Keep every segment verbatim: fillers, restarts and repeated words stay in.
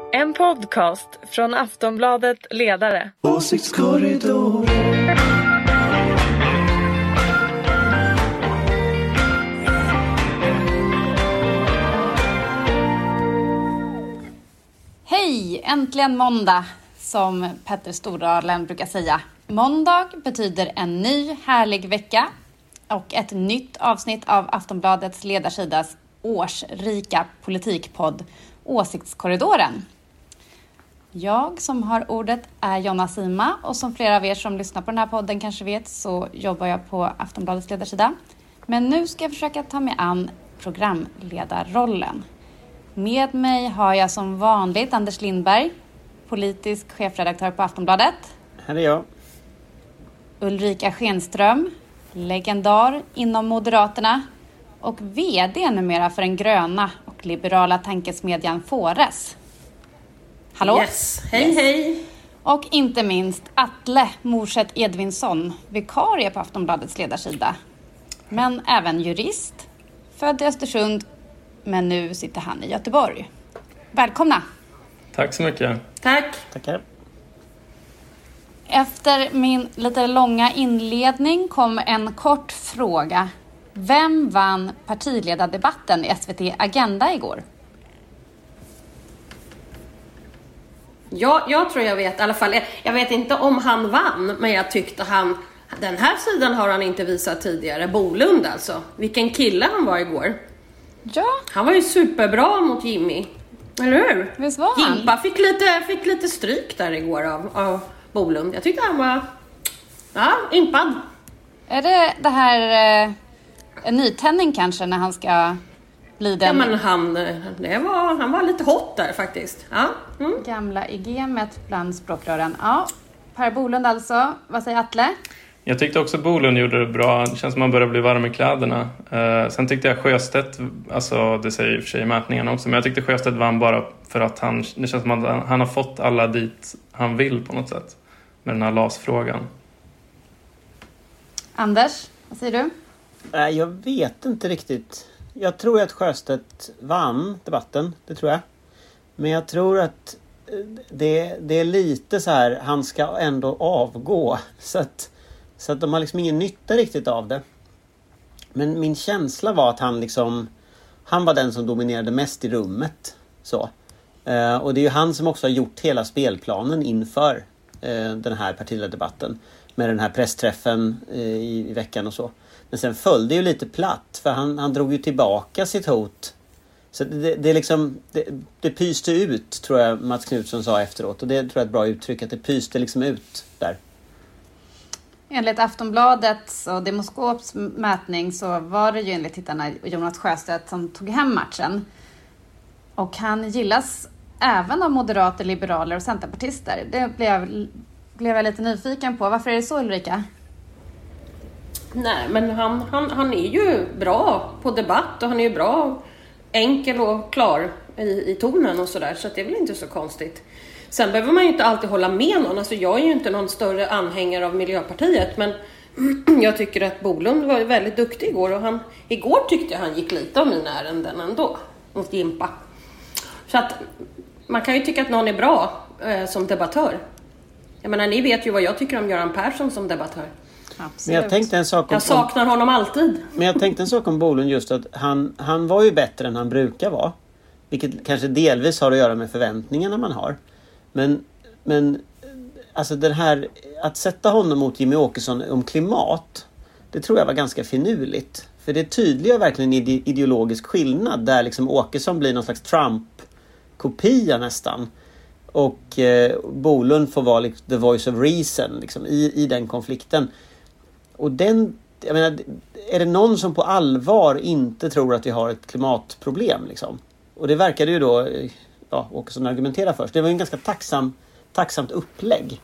En podcast från Aftonbladet Ledare. Åsiktskorridor. Hej, äntligen måndag, som Petter Stordalen brukar säga. Måndag betyder en ny härlig vecka och ett nytt avsnitt av Aftonbladets ledarsidas årsrika politikpodd Åsiktskorridoren. Jag som har ordet är Jonna Sima, och som flera av er som lyssnar på den här podden kanske vet så jobbar jag på Aftonbladets ledarsida. Men nu ska jag försöka ta mig an programledarrollen. Med mig har jag som vanligt Anders Lindberg, politisk chefredaktör på Aftonbladet. Här är jag. Ulrika Schenström, legendar inom Moderaterna och vd numera för den gröna och liberala tankesmedjan Fores. Hallå? Yes, hej yes. hej. Och inte minst Atle Morset Edvinsson, vikarie på Aftonbladets ledarsida. Men även jurist, född i Östersund, men nu sitter han i Göteborg. Välkomna! Tack så mycket. Tack. Tackar. Efter min lite långa inledning kom en kort fråga. Vem vann partiledardebatten i S V T Agenda igår? Ja, jag tror jag vet i alla fall. Jag vet inte om han vann, men jag tyckte han... Den här sidan har han inte visat tidigare. Bolund alltså. Vilken kille han var igår. Ja. Han var ju superbra mot Jimmy. Eller hur? Visst var han? Jimpa fick lite, fick lite stryk där igår av, av Bolund. Jag tyckte han var... Ja, impad. Är det det här... Eh, en nytändning kanske när han ska bli den... Ja, men han, det var, han var lite hot där faktiskt. Ja. Mm. Gamla i gamet bland språkrören. Ja, Per Bolund alltså. Vad säger Atle? Jag tyckte också Bolund gjorde det bra. Det känns som man börjar bli varm i kläderna. Uh, sen tyckte jag Sjöstedt, alltså det säger i och för sig i mätningarna också, men jag tyckte Sjöstedt vann bara för att han, det känns som att han har fått alla dit han vill på något sätt med den här L A S-frågan. Anders, vad säger du? Nej, jag vet inte riktigt. Jag tror att Sjöstedt vann debatten, det tror jag. Men jag tror att det, det är lite så här, han ska ändå avgå. Så att, så att de har liksom ingen nytta riktigt av det. Men min känsla var att han liksom, han var den som dominerade mest i rummet. Så. Uh, och det är ju han som också har gjort hela spelplanen inför uh, den här partiledardebatten. Med den här pressträffen uh, i, i veckan och så. Men sen följde ju lite platt, för han, han drog ju tillbaka sitt hot. Så det, det är liksom, det, det pyste ut, tror jag Mats Knutsson sa efteråt. Och det tror jag är ett bra uttryck, att det pyste liksom ut där. Enligt Aftonbladets och Demoskops mätning så var det ju enligt tittarna Jonas Sjöstedt som tog hem matchen. Och han gillas även av moderater, liberaler och centerpartister. Det blev, blev jag lite nyfiken på. Varför är det så, Ulrika? Nej, men han, han, han är ju bra på debatt och han är ju bra, enkel och klar i, i tonen och sådär. Så att det är väl inte så konstigt. Sen behöver man ju inte alltid hålla med någon. Alltså jag är ju inte någon större anhängare av Miljöpartiet, men jag tycker att Bolund var väldigt duktig igår. Och han, igår tyckte jag han gick lite av mina ärenden ändå mot Jimpa. Så att man kan ju tycka att någon är bra eh, som debattör. Jag menar, ni vet ju vad jag tycker om Göran Persson som debattör. Absolut. Men jag tänkte en sak om, jag saknar honom alltid. Men jag tänkte en sak om Bolund, just att han, han var ju bättre än han brukar vara. Vilket kanske delvis har att göra med förväntningarna man har. Men, men alltså den här, att sätta honom mot Jimmy Åkesson om klimat, det tror jag var ganska finurligt. För det tydliggör verkligen en ideologisk skillnad där liksom Åkesson blir någon slags Trump-kopia nästan. Och eh, Bolund får vara liksom the voice of reason liksom, i, i den konflikten. Och den, jag menar, är det någon som på allvar inte tror att vi har ett klimatproblem liksom? Och det verkade ju då, ja, Åkesson argumentera först. Det var ju en ganska tacksam, tacksamt upplägg.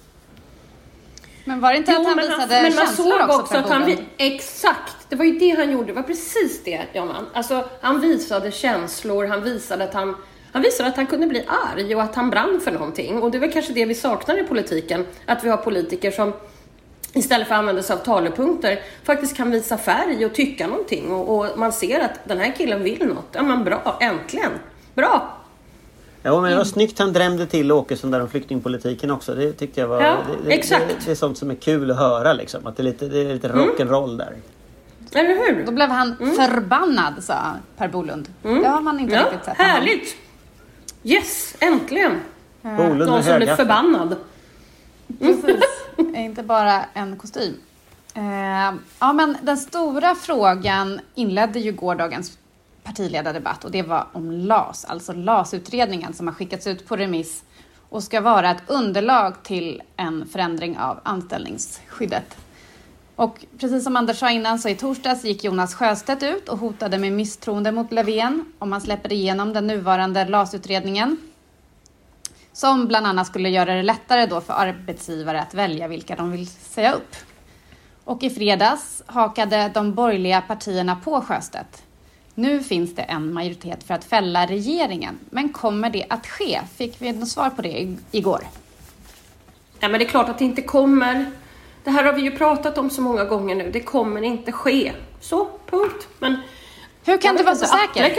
Men var det inte jo, att han men visade han, men man känslor såg också, också att han, exakt, det var ju det han gjorde. Det var precis det, Jonan. Alltså, han visade känslor, han visade att han Han visade att han kunde bli arg och att han brann för någonting. Och det är väl kanske det vi saknar i politiken. Att vi har politiker som istället för att använda sig av talepunkter faktiskt kan visa färg och tycka någonting. Och, och man ser att den här killen vill något. Ja, men bra, äntligen. Bra. Ja, men det var snyggt han drämde till Åkesson där om flyktingpolitiken också. Det tyckte jag var... Ja, det, det, exakt. Det, det är sånt som är kul att höra liksom. Att det är lite, det är lite rock'n'roll där. Eller hur? Då blev han Mm. förbannad, sa Per Bolund. Mm. Det har man inte Ja, riktigt sett. härligt! Yes, äntligen! Bolund Någon med som blir höga. förbannad. Precis. Inte bara en kostym. Eh, ja, men den stora frågan inledde ju gårdagens partiledardebatt och det var om L A S, alltså L A S-utredningen som har skickats ut på remiss och ska vara ett underlag till en förändring av anställningsskyddet. Och precis som Anders sa innan så i torsdags gick Jonas Sjöstedt ut och hotade med misstroende mot Löfven om man släpper igenom den nuvarande L A S-utredningen. Som bland annat skulle göra det lättare då för arbetsgivare att välja vilka de vill säga upp. Och i fredags hakade de borgerliga partierna på Sjöstedt. Nu finns det en majoritet för att fälla regeringen. Men kommer det att ske? Fick vi något svar på det igår? Ja, men det är klart att det inte kommer. Det här har vi ju pratat om så många gånger nu. Det kommer inte ske. Så, punkt. Men Hur kan du vara så inte, säker?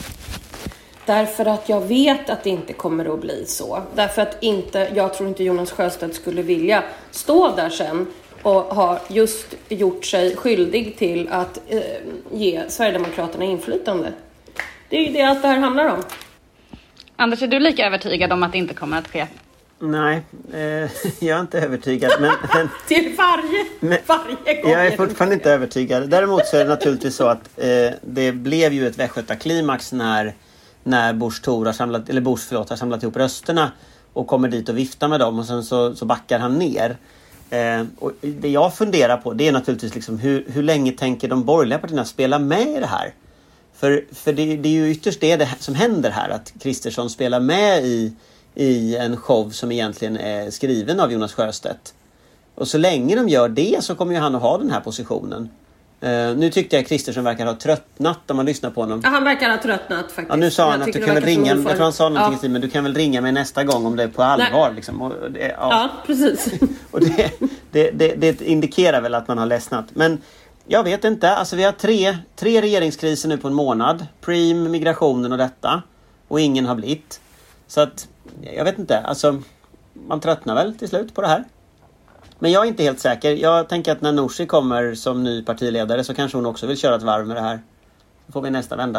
Därför att jag vet att det inte kommer att bli så. Därför att inte, jag tror inte Jonas Sjöstedt skulle vilja stå där sen och ha just gjort sig skyldig till att eh, ge Sverigedemokraterna inflytande. Det är ju det att det här handlar om. Anders, är du lika övertygad om att det inte kommer att ske? Nej, eh, jag är inte övertygad. Men, men, Till varje, men, varje gång. jag är fortfarande inte övertygad. Däremot så är det naturligtvis så att eh, det blev ju ett västgötaklimax när, när Busch Thor har samlat, eller Busch, förlåt, har samlat ihop rösterna och kommer dit och viftar med dem och sen så, så backar han ner. Eh, och det jag funderar på det är naturligtvis liksom hur, hur länge tänker de borgerliga partierna spela med i det här? För, för det, det är ju ytterst det, det som händer här, att Kristersson spelar med i, i en show som egentligen är skriven av Jonas Sjöstedt. Och så länge de gör det så kommer ju han att ha den här positionen. Uh, nu tyckte jag att Kristersson verkar ha tröttnat om man lyssnar på honom. Ja, han verkar ha tröttnat faktiskt. Ja, nu sa han att du kan väl ringa, jag tror han sa någonting ja. i stil, men du kan väl ringa mig nästa gång om det är på allvar. Liksom. Och det, ja. ja, precis. Och det, det, det, det indikerar väl att man har ledsnat. Men jag vet inte, alltså vi har tre, tre regeringskriser nu på en månad. Prim, migrationen och detta. Och ingen har blivit. Så att, jag vet inte, alltså man tröttnar väl till slut på det här. Men jag är inte helt säker. Jag tänker att när Nooshi kommer som ny partiledare så kanske hon också vill köra ett varv med det här. Då får vi nästa vända.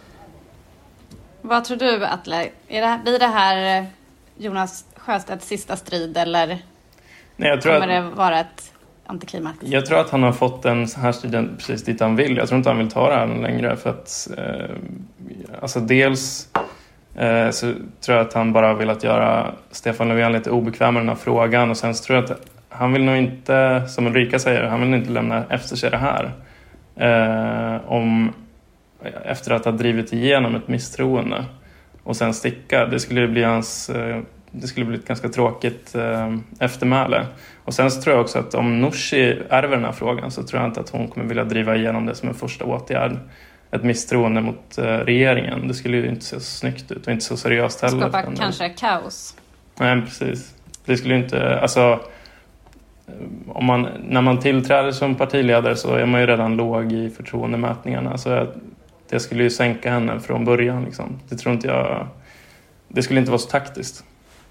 Vad tror du, Atle? Är det, blir det här Jonas Sjöstedts sista strid eller Nej, jag tror kommer att, det vara ett antiklimax? jag tror att han har fått den här striden precis dit han vill. Jag tror inte han vill ta det här längre för att eh, alltså dels eh, så tror jag att han bara vill att göra Stefan Löfven lite obekväm med den här frågan och sen så tror jag att han vill nog inte, som Ulrika säger, han vill inte lämna efter sig det här. Eh, om, efter att ha drivit igenom ett misstroende och sen sticka. Det skulle bli hans, eh, det skulle bli ett ganska tråkigt eh, eftermäle. Och sen så tror jag också att om Nooshi ärver den här frågan så tror jag inte att hon kommer vilja driva igenom det som en första åtgärd. Ett misstroende mot eh, regeringen. Det skulle ju inte se så snyggt ut och inte så seriöst heller. Skapa kanske kaos. Nej, precis. Det skulle ju inte, alltså om man, när man tillträder som partiledare så är man ju redan låg i förtroendemätningarna. Så jag, det skulle ju sänka henne från början. Liksom. Det tror inte jag, det skulle inte vara så taktiskt.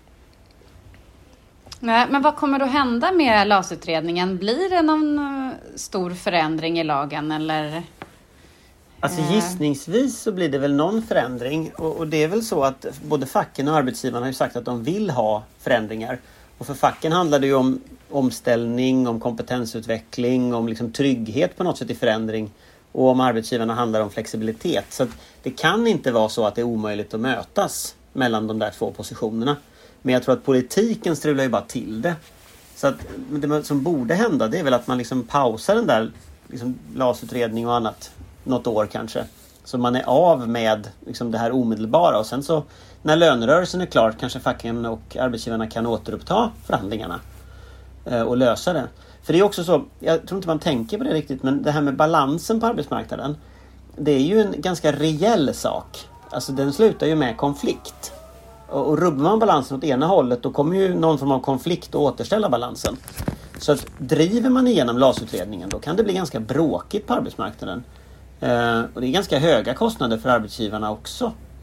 Nej, men vad kommer då hända med L A S-utredningen? Blir det någon stor förändring i lagen eller? Alltså gissningsvis så blir det väl någon förändring. Och, och det är väl så att både facken och arbetsgivarna har ju sagt att de vill ha förändringar. Och för facken handlar det ju om omställning, om kompetensutveckling, om liksom trygghet på något sätt i förändring. Och om arbetsgivarna handlar om flexibilitet. Så att det kan inte vara så att det är omöjligt att mötas mellan de där två positionerna. Men jag tror att politiken strular ju bara till det. Så att det som borde hända det är väl att man liksom pausar den där liksom L A S-utredning och annat något år kanske. Så man är av med liksom det här omedelbara och sen så när lönerörelsen är klar kanske facken och arbetsgivarna kan återuppta förhandlingarna eh, och lösa det. För det är också så, jag tror inte man tänker på det riktigt, men det här med balansen på arbetsmarknaden, det är ju en ganska rejäl sak. Alltså den slutar ju med konflikt. Och, och rubbar man balansen åt ena hållet då kommer ju någon form av konflikt att återställa balansen. Så att driver man igenom L A S-utredningen då kan det bli ganska bråkigt på arbetsmarknaden. Uh, och det är ganska höga kostnader för arbetsgivarna också.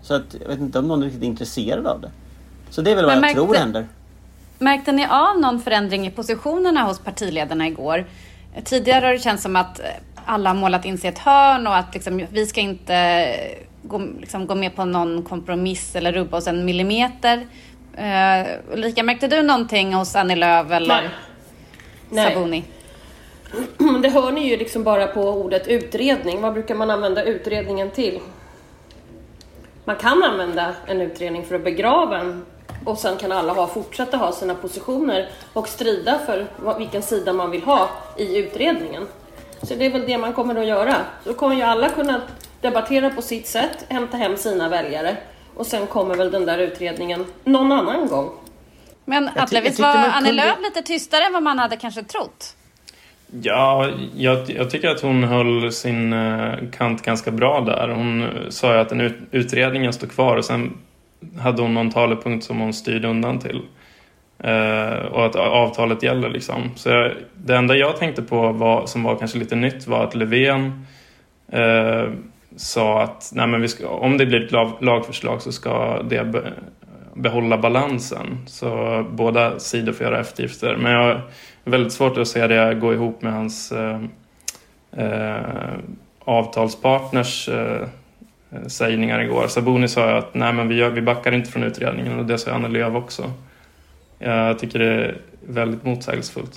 Så att jag vet inte om någon är riktigt intresserad av det. Så det är väl vad Men jag märkte, tror händer. Märkte ni av någon förändring i positionerna hos partiledarna igår? Tidigare har det känts som att alla har målat in sig ett hörn och att liksom, vi ska inte gå, liksom, gå med på någon kompromiss eller rubba oss en millimeter. Uh, Ulrika, märkte du någonting hos Annie Lööf eller Nej. Sabuni? Nej. Det hör ni ju liksom bara på ordet utredning. Vad brukar man använda utredningen till? Man kan använda en utredning för att begrava en, och sen kan alla ha, fortsätta ha sina positioner och strida för vilken sida man vill ha i utredningen. Så det är väl det man kommer att göra. Så kommer ju alla kunna debattera på sitt sätt, hämta hem sina väljare, och sen kommer väl den där utredningen någon annan gång. Men att ty- visst jag var tyckte man Annie kunde- Lööf lite tystare än vad man hade kanske trott? Ja, jag, jag tycker att hon höll sin eh, kant ganska bra där. Hon sa ju att den ut, utredningen står kvar och sen hade hon någon talepunkt som hon styrde undan till. Eh, och att avtalet gäller liksom. Så jag, det enda jag tänkte på var, som var kanske lite nytt, var att Löfven eh, sa att nej, men vi ska, om det blir ett lag, lagförslag så ska det be, behålla balansen. Så båda sidor får göra eftergifter. Men jag är väldigt svårt att se det gå ihop med hans eh, eh, avtalspartners eh, sägningar igår. Sabuni sa att nej, men vi, gör, vi backar inte från utredningen, och det sa Annie Lööf också. Jag tycker det är väldigt motsägelsefullt.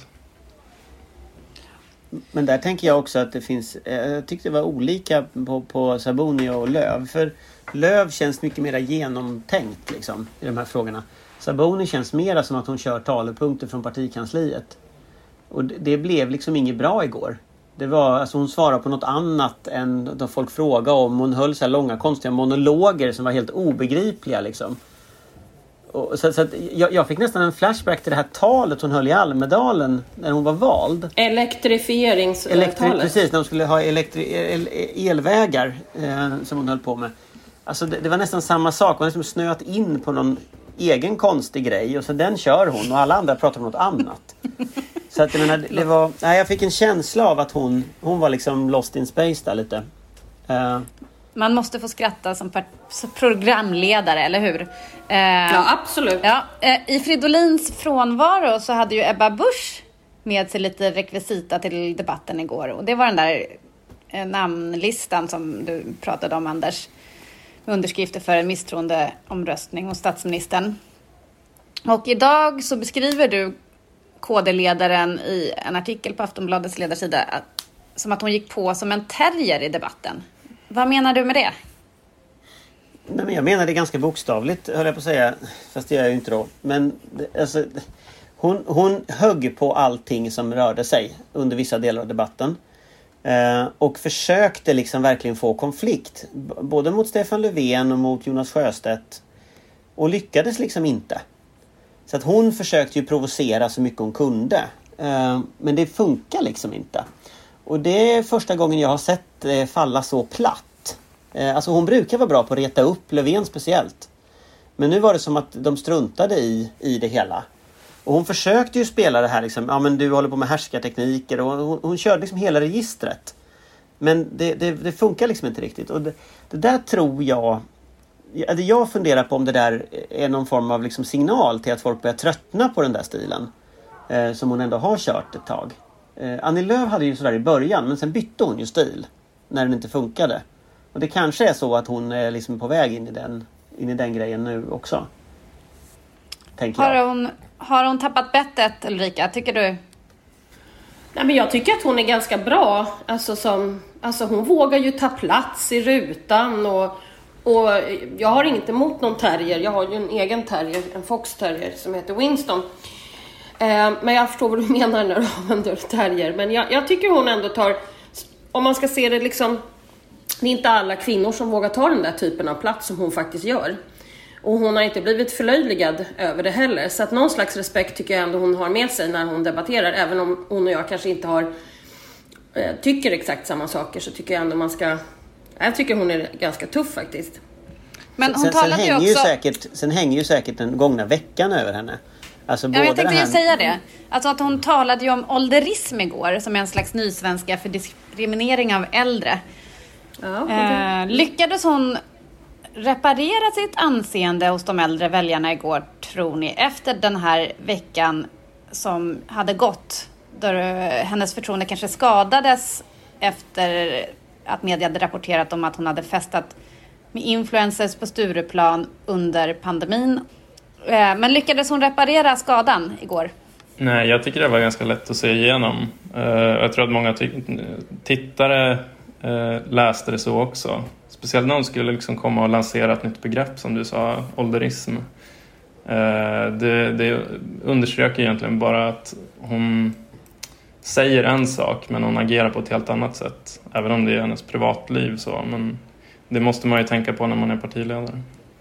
Men där tänker jag också att det finns, jag tyckte det var olika på, på Sabuni och Lööf. För Lööf känns mycket mer genomtänkt liksom, i de här frågorna. Sabuni känns mer som att hon kör talepunkter från partikansliet. Och det, det blev liksom inget bra igår. Det var, alltså hon svarade på något annat än då folk frågade om. Hon höll så här långa konstiga monologer som var helt obegripliga liksom. Och så så att jag, jag fick nästan en flashback till det här talet hon höll i Almedalen när hon var vald. Elektrifieringstalet. Elektri- precis, när de skulle ha elektri- el- elvägar eh, som hon höll på med. Alltså det, det var nästan samma sak. Hon hade liksom snöat in på någon egen konstig grej och så den kör hon och alla andra pratar om något annat. Så att jag menar, det var, nej, jag fick en känsla av att hon, hon var liksom lost in space där lite. Uh, Man måste få skratta som, part- som programledare, eller hur? Eh, Ja, absolut. ja, eh, I Fridolins frånvaro så hade ju Ebba Busch med sig lite rekvisita till debatten igår. Och det var den där eh, namnlistan som du pratade om, Anders. Med underskrifter för en misstroendeomröstning hos statsministern. Och idag så beskriver du K D-ledaren i en artikel på Aftonbladets ledarsida att, som att hon gick på som en terrier i debatten. Vad menar du med det? nej, men jag menar det ganska bokstavligt, höll jag på att säga. Fast det gör jag ju inte då. Men det, alltså, hon, hon högg på allting som rörde sig under vissa delar av debatten. Eh, och försökte liksom verkligen få konflikt. B- både mot Stefan Löfven och mot Jonas Sjöstedt. Och lyckades liksom inte. Så att hon försökte ju provocera så mycket hon kunde. Eh, men det funkar liksom inte. Och det är första gången jag har sett det falla så platt. Eh, alltså hon brukar vara bra på att reta upp, Löfven speciellt. Men nu var det som att de struntade i, i det hela. Och hon försökte ju spela det här liksom, ja men du håller på med härskartekniker och hon, hon körde liksom hela registret. Men det, det, det funkar liksom inte riktigt. Och det, det där tror jag, jag funderar på om det där är någon form av liksom signal till att folk börjar tröttna på den där stilen. Eh, som hon ändå har kört ett tag. Eh, Annie Lööf hade ju sådär i början, men sen bytte hon ju stil när den inte funkade. Och det kanske är så att hon är liksom på väg in i den, in i den grejen nu också. Tänker jag. Har hon, har hon tappat bettet, Ulrika? Tycker du? Nej, men jag tycker att hon är ganska bra. Alltså, som, alltså hon vågar ju ta plats i rutan. Och, och jag har inget emot någon terrier. Jag har ju en egen terrier, en fox terrier som heter Winston. Eh, men jag förstår vad du menar när du använder terrier. Men jag, jag tycker hon ändå tar, om man ska se det liksom, det är inte alla kvinnor som vågar ta den där typen av plats som hon faktiskt gör. Och hon har inte blivit förlöjligad över det heller. Så att någon slags respekt tycker jag ändå hon har med sig när hon debatterar. Även om hon och jag kanske inte har eh, tycker exakt samma saker, så tycker jag ändå man ska... Jag tycker hon är ganska tuff faktiskt. Men hon sen, sen, talade ju hänger också... ju säkert, sen hänger ju säkert den gångna veckan över henne. Alltså, Ja, både jag tänkte det här... ju säga det. Alltså att hon talade ju om ålderism igår som är en slags nysvenska för diskriminering av äldre. Ja, Eh, lyckades hon reparera sitt anseende hos de äldre väljarna igår, tror ni? Efter den här veckan som hade gått, där hennes förtroende kanske skadades efter att media hade rapporterat om att hon hade festat med influencers på Stureplan under pandemin. Men lyckades hon reparera skadan igår? Nej, jag tycker det var ganska lätt att se igenom. Jag tror att många ty- tittare läste det så också. Speciellt när hon skulle liksom komma och lansera ett nytt begrepp, som du sa, ålderism. Det, det understryker egentligen bara att hon säger en sak, men hon agerar på ett helt annat sätt. Även om det är hennes privatliv så. Men det måste man ju tänka på när man är partiledare.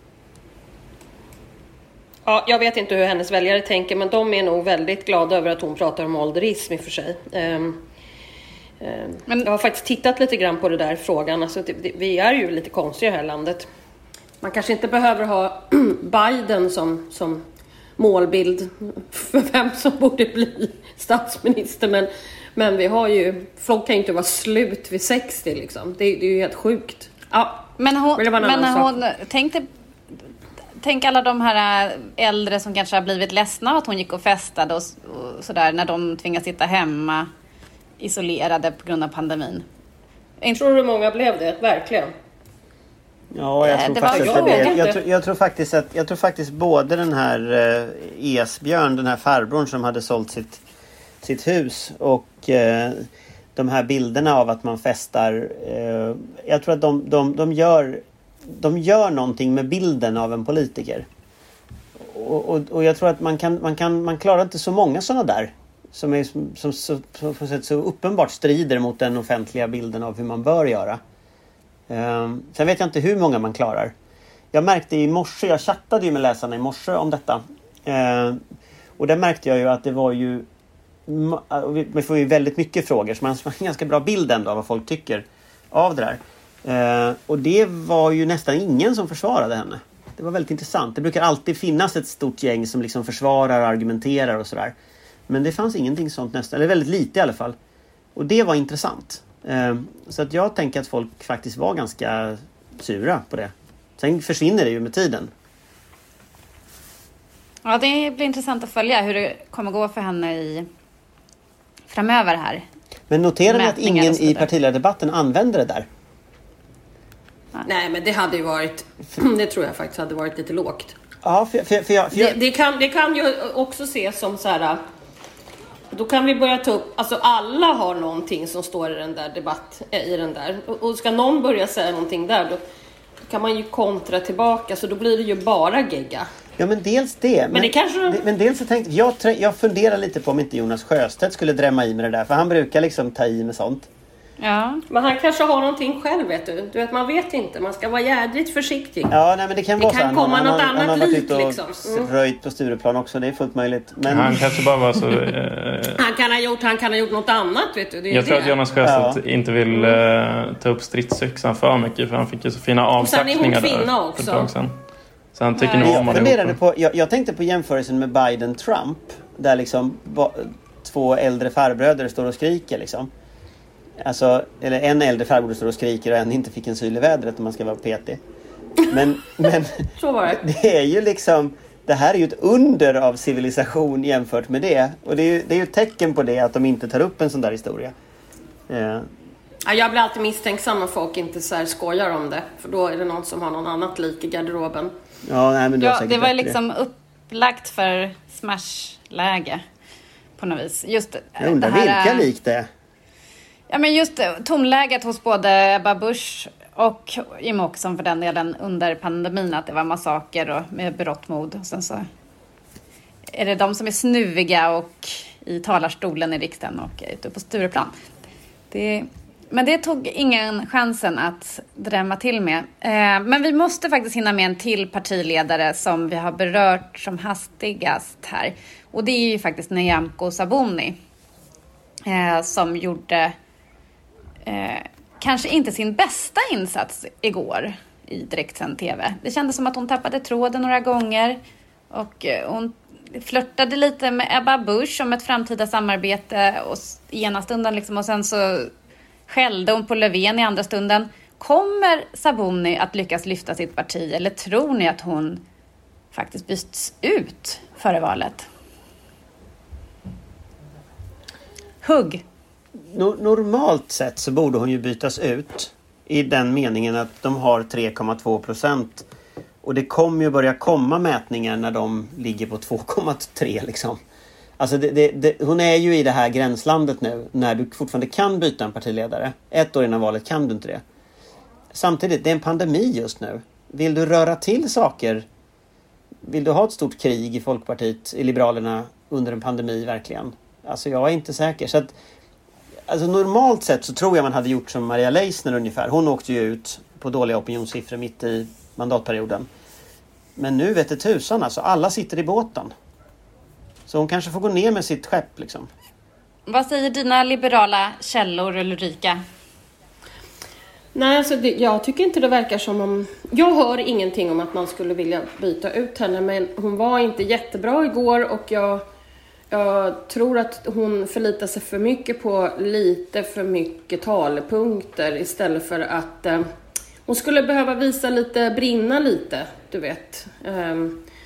Ja, jag vet inte hur hennes väljare tänker, men de är nog väldigt glada över att hon pratar om ålderism i och för sig. Um, um, men jag har faktiskt tittat lite grann på det där frågan. Alltså, det, det, vi är ju lite konstiga i det här landet. Man kanske inte behöver ha Biden som, som målbild för vem som borde bli statsminister, men, men vi har ju, folk kan ju inte vara slut vid sextio liksom. Det, det är ju helt sjukt. Ja, men hon, men hon tänkte Tänk alla de här äldre som kanske har blivit ledsna av att hon gick och festade och, och sådär, när de tvingas sitta hemma isolerade på grund av pandemin. Jag tror du många blev det, verkligen? Ja, jag tror, det faktiskt, var, att det blev, jag, jag, tror, jag tror faktiskt att jag tror faktiskt både den här eh, Esbjörn, den här farbrorn som hade sålt sitt, sitt hus, och eh, de här bilderna av att man festar, eh, jag tror att de, de, de gör de gör någonting med bilden av en politiker. Och, och, och jag tror att man kan, man kan man klarar inte så många sådana där som är som, som, som, som, som så uppenbart strider mot den offentliga bilden av hur man bör göra. Um, sen vet jag inte hur många man klarar. Jag märkte i morse, jag chattade ju med läsarna i morse om detta. Uh, och där märkte jag ju att det var ju, vi får ju väldigt mycket frågor, så man har en ganska bra bild ändå av vad folk tycker av det där. Uh, och det var ju nästan ingen som försvarade henne. Det var väldigt intressant. Det brukar alltid finnas ett stort gäng som liksom försvarar och argumenterar och sådär. Men det fanns ingenting sånt nästan, eller väldigt lite i alla fall. Och det var intressant. Uh, så att jag tänker att folk faktiskt var ganska sura på det. Sen försvinner det ju med tiden. Ja, det blir intressant att följa hur det kommer gå för henne i framöver här. Men noterar ni att ingen i partiledardebatten använder det där? Nej, men det hade ju varit, det tror jag faktiskt hade varit lite lågt. Ja, för, för, för jag, för jag... Det, det, kan, det kan ju också ses som så här, då kan vi börja ta upp, alltså alla har någonting som står i den där debatt, i den där. Och, och ska någon börja säga någonting där, då kan man ju kontra tillbaka, så då blir det ju bara gegga. Ja, men dels det. Men, men det kanske... det, men dels så tänkte jag, jag funderar lite på om inte Jonas Sjöstedt skulle drämma i med det där, för han brukar liksom ta i med sånt. Ja. Men han kanske har någonting själv, vet du. Du vet, man vet inte. Man ska vara jädrigt försiktig. Ja, nej, men det kan det vara kan så. komma han, något han, annat han har varit lik, ute och liksom. Mm. röjt på Stureplan också. Det är fullt möjligt. Men... Han kanske bara var så... Eh... Han kan ha gjort, han kan ha gjort något annat, vet du. Det är jag det. tror att Jonas Sjöstedt ja. inte vill eh, ta upp stridsyxan för mycket, för han fick ju så fina avsaxningar där. Och sen är hon kvinna också. Sen. Så han tycker Nej. nog om jag, det funderade på, jag, jag tänkte på jämförelsen med Biden-Trump. Där liksom ba, två äldre farbröder står och skriker liksom. Alltså, eller en äldre farbror står och skriker och en inte fick en syl i vädret, om man ska vara petig. Men, men så var det. Det är ju liksom, det här är ju ett under av civilisation jämfört med det. Och det är ju, det är ju ett tecken på det att de inte tar upp en sån där historia. Ja. Ja, jag blir alltid misstänksam när folk inte så här skojar om det. För då är det någon som har någon annat lik i garderoben. Ja, nej, men du har ja, säkert det var rätt liksom upplagt för smashläge på något vis. Just jag undrar det här, vilka lik det är. Ja, men just tonläget hos både Ebba Busch och Jimmie Åkesson för den delen under pandemin, att det var massaker och med berått mod. Sen så är det de som är snuviga och i talarstolen i riksdagen och ute på Stureplan. Det, men det tog ingen chansen att drämma till med. Eh, men vi måste faktiskt hinna med en till partiledare som vi har berört som hastigast här. Och det är ju faktiskt Nyamko Sabuni eh, som gjorde eh, kanske inte sin bästa insats igår i direktsänd tv. Det kändes som att hon tappade tråden några gånger och eh, hon flörtade lite med Ebba Busch om ett framtida samarbete och i ena stunden liksom, och sen så skällde hon på Löfven i andra stunden. Kommer Sabuni att lyckas lyfta sitt parti, eller tror ni att hon faktiskt byts ut före valet? Hugg. No- normalt sett så borde hon ju bytas ut i den meningen att de har tre komma två procent. Och det kommer ju börja komma mätningar när de ligger på två komma tre liksom. Alltså det, det, det, hon är ju i det här gränslandet nu när du fortfarande kan byta en partiledare. Ett år innan valet kan du inte det. Samtidigt, det är en pandemi just nu. Vill du röra till saker? Vill du ha ett stort krig i Folkpartiet, i Liberalerna under en pandemi verkligen? Alltså jag är inte säker. Så att, alltså normalt sett så tror jag man hade gjort som Maria Leissner ungefär. Hon åkte ju ut på dåliga opinionssiffror mitt i mandatperioden. Men nu vet det tusan, alltså alla sitter i båten. Så hon kanske får gå ner med sitt skepp liksom. Vad säger dina liberala källor, Ulrika? Nej, alltså det, jag tycker inte det verkar som om... Jag hör ingenting om att man skulle vilja byta ut henne, men hon var inte jättebra igår och jag, jag tror att hon förlitar sig för mycket på lite för mycket talepunkter istället för att... Eh, hon skulle behöva visa lite, brinna lite, du vet. Eh,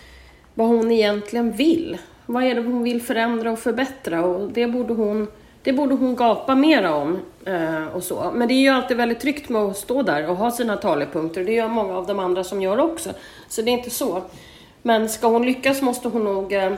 vad hon egentligen vill. Vad är det hon vill förändra och förbättra? Och det borde hon, det borde hon gapa mer om. Eh, och så. Men det är ju alltid väldigt tryggt med att stå där och ha sina talepunkter. Det gör många av de andra som gör också. Så det är inte så. Men ska hon lyckas måste hon nog eh,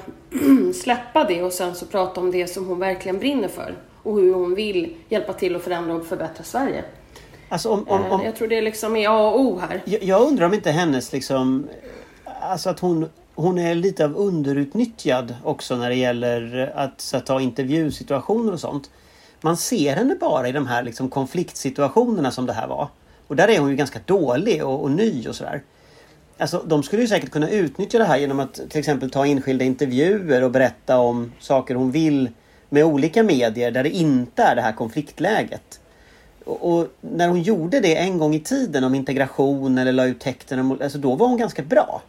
släppa det och sen så prata om det som hon verkligen brinner för. Och hur hon vill hjälpa till att förändra och förbättra Sverige. Alltså om, om, om, eh, jag tror det liksom är A och O här. Jag, jag undrar om inte hennes liksom... Alltså att hon... Hon är lite av underutnyttjad också när det gäller att så, ta intervjusituationer och sånt. Man ser henne bara i de här liksom, konfliktsituationerna som det här var. Och där är hon ju ganska dålig och, och ny och sådär. Alltså, de skulle ju säkert kunna utnyttja det här genom att till exempel ta enskilda intervjuer och berätta om saker hon vill med olika medier där det inte är det här konfliktläget. Och, och när hon gjorde det en gång i tiden om integration eller la ut texten, alltså, då var hon ganska bra.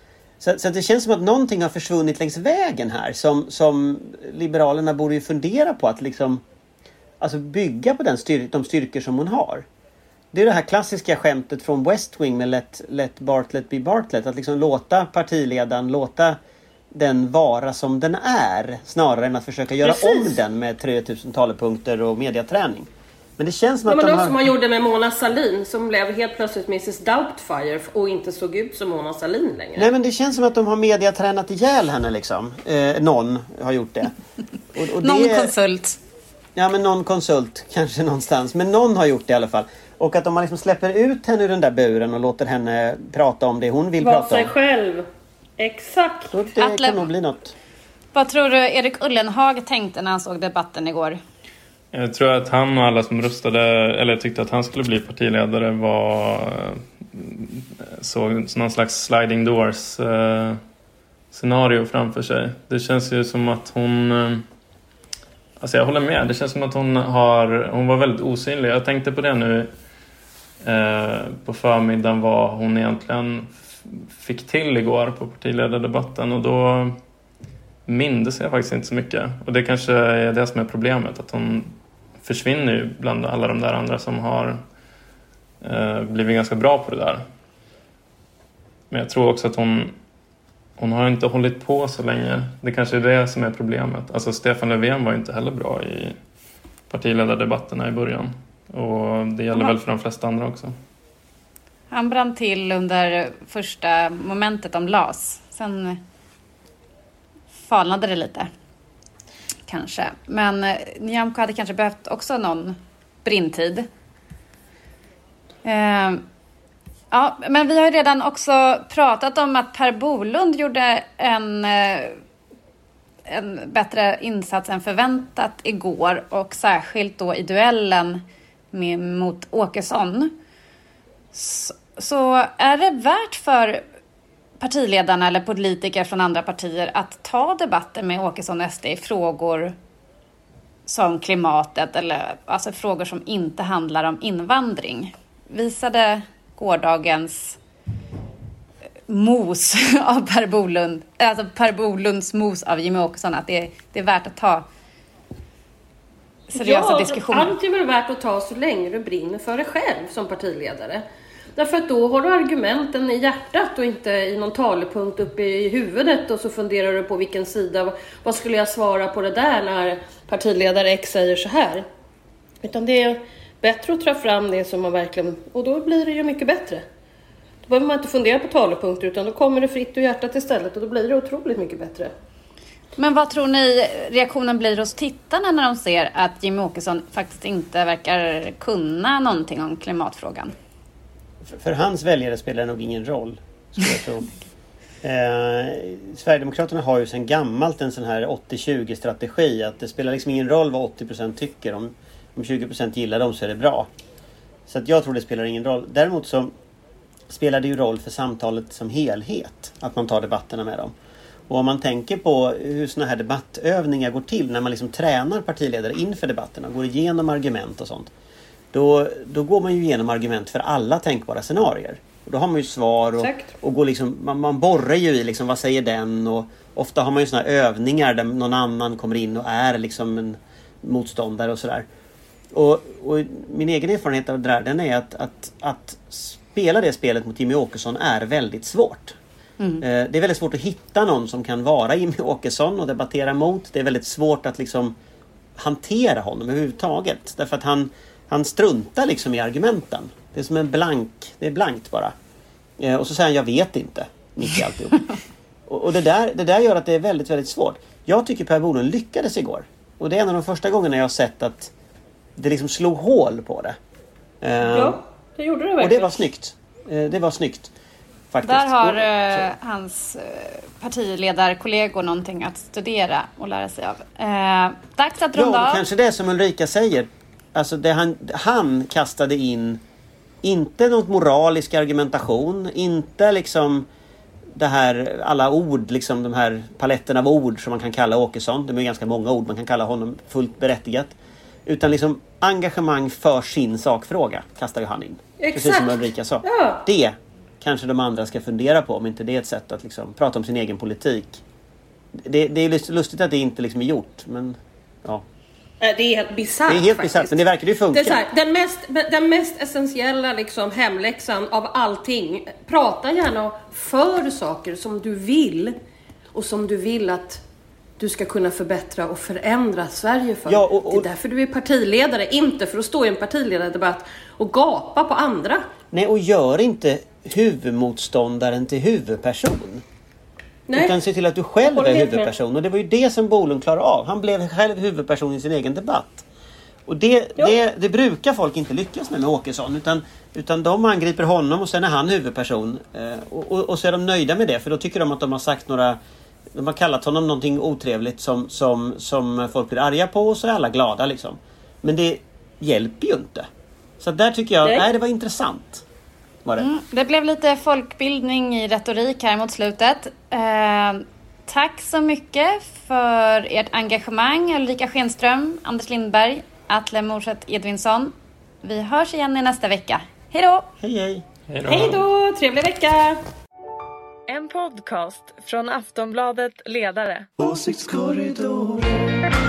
Så, så det känns som att någonting har försvunnit längs vägen här som, som Liberalerna borde ju fundera på att liksom, alltså bygga på den styr, de styrkor som hon har. Det är det här klassiska skämtet från West Wing med let, let Bartlett be Bartlett. Att liksom låta partiledaren, låta den vara som den är snarare än att försöka göra Precis. om den med tre tusen talepunkter och mediaträning. Men det känns som ja, att men de då har... som man gjorde med Mona Sahlin som blev helt plötsligt missus Doubtfire och inte såg ut som Mona Sahlin längre. Nej, men det känns som att de har mediatränat ihjäl henne liksom. Eh, någon har gjort det. Och, och någon det... konsult. Ja, men någon konsult kanske någonstans. Men någon har gjort det i alla fall. Och att om man liksom släpper ut henne ur den där buren och låter henne prata om det hon vill Var prata om. sig själv. Exakt. Så det Atle... kan nog bli något. Vad tror du Erik Ullenhag tänkte när han såg debatten igår? Jag tror att han och alla som röstade eller tyckte att han skulle bli partiledare var såg någon slags sliding doors eh, scenario framför sig. Det känns ju som att hon eh, alltså jag håller med. Det känns som att hon har hon var väldigt osynlig. Jag tänkte på det nu eh, på förmiddagen vad hon egentligen f- fick till igår på partiledardebatten och då mindes jag faktiskt inte så mycket. Och det kanske är det som är problemet. Att hon försvinner ju bland alla de där andra som har eh, blivit ganska bra på det där. Men jag tror också att hon hon har inte hållit på så länge. Det kanske är det som är problemet. Alltså Stefan Löfven var ju inte heller bra i partiledardebatterna i början. Och det gäller väl för de flesta andra också. Han brann till under första momentet om L A S. Sen falnade det lite. Kanske. Men Nyamko hade kanske behövt också någon brintid. Eh, ja, men vi har ju redan också pratat om att Per Bolund gjorde en, en bättre insats än förväntat igår. Och särskilt då i duellen med, mot Åkesson. Så, så är det värt för partiledarna eller politiker från andra partier att ta debatter med Åkesson och S D i frågor som klimatet eller alltså frågor som inte handlar om invandring. Visade gårdagens mos av Per Bolund, alltså Per Bolunds mos av Jimmie Åkesson att det är, det är värt att ta seriösa ja, diskussioner. Allt är väl värt att ta så länge du brinner för dig själv som partiledare. Därför att då har du argumenten i hjärtat och inte i någon talepunkt uppe i huvudet och så funderar du på vilken sida, vad skulle jag svara på det där när partiledare X säger så här. Utan det är bättre att ta fram det som man verkligen, och då blir det ju mycket bättre. Då behöver man inte fundera på talepunkter utan då kommer det fritt ur hjärtat istället och då blir det otroligt mycket bättre. Men vad tror ni reaktionen blir hos tittarna när de ser att Jimmie Åkesson faktiskt inte verkar kunna någonting om klimatfrågan? För, för hans väljare spelar det nog ingen roll, skulle jag tro. eh, Sverigedemokraterna har ju sedan gammalt en sån här åttio tjugo strategi, att det spelar liksom ingen roll vad åttio procent tycker. Om, om tjugo procent gillar dem så är det bra. Så att jag tror det spelar ingen roll. Däremot så spelar det ju roll för samtalet som helhet, att man tar debatterna med dem. Och om man tänker på hur såna här debattövningar går till när man liksom tränar partiledare inför debatterna, går igenom argument och sånt. Då, då går man ju igenom argument för alla tänkbara scenarier. Och då har man ju svar och, och går liksom, man, man borrar ju i liksom, vad säger den, och ofta har man ju såna här övningar där någon annan kommer in och är liksom en motståndare och sådär. Och, och min egen erfarenhet av det där, den är att, att, att spela det spelet mot Jimmie Åkesson är väldigt svårt. Mm. Det är väldigt svårt att hitta någon som kan vara Jimmie Åkesson och debattera mot. Det är väldigt svårt att liksom hantera honom överhuvudtaget. Därför att han, han struntar liksom i argumenten. Det är som en blank, det är blankt bara. Och så säger han, jag vet inte, mitt i alltihop. och och det, där, det där gör att det är väldigt, väldigt svårt. Jag tycker Per Bolund lyckades igår. Och det är en av de första gångerna jag har sett att det liksom slog hål på det. Ja, det gjorde det verkligen. Och det var snyggt. Det var snyggt. Faktiskt. Där har eh, hans eh, partiledarkollegor någonting att studera och lära sig av. Eh, dags att runda ja, av. Kanske det som Ulrika säger. Alltså det han, han kastade in inte något moralisk argumentation, inte liksom det här, alla ord, liksom de här paletten av ord som man kan kalla Åkesson. Det är ganska många ord man kan kalla honom fullt berättigat. Utan liksom engagemang för sin sakfråga kastar ju han in. Exakt. Precis som Ulrika sa. Ja. Det kanske de andra ska fundera på, om inte det är ett sätt att liksom prata om sin egen politik. Det, det är lustigt att det inte liksom är gjort, men ja. Det är helt bisarrt. Det är helt bisarrt, men det verkar ju funka. Det är så här, den, mest, den mest essentiella liksom hemläxan av allting. Prata gärna för saker som du vill och som du vill att du ska kunna förbättra och förändra Sverige för. Ja, och, och, det är därför du är partiledare, inte för att stå i en partiledardebatt och gapa på andra. Nej, och gör inte huvudmotståndaren till huvudperson. Nej. Utan se till att du själv är huvudperson. Och det var ju det som Bolund klarade av. Han blev själv huvudperson i sin egen debatt. Och det, det, det brukar folk inte lyckas med med Åkesson. Utan, utan de angriper honom och sen är han huvudperson. Och, och, och så är de nöjda med det. För då tycker de att de har sagt några... De har kallat honom någonting otrevligt som, som, som folk blir arga på. Och så är alla glada liksom. Men det hjälper ju inte. Så där tycker jag... Nej, nej det var intressant. Var det? Mm, det blev lite folkbildning i retorik här mot slutet. Eh, tack så mycket för ert engagemang, Ulrika Schenström, Anders Lindberg, Atle Morset Edvinsson. Vi hörs igen i nästa vecka. Hej då! Hej hej! Hej då! Trevlig vecka! En podcast från Aftonbladet Ledare. Åsiktskorridoren.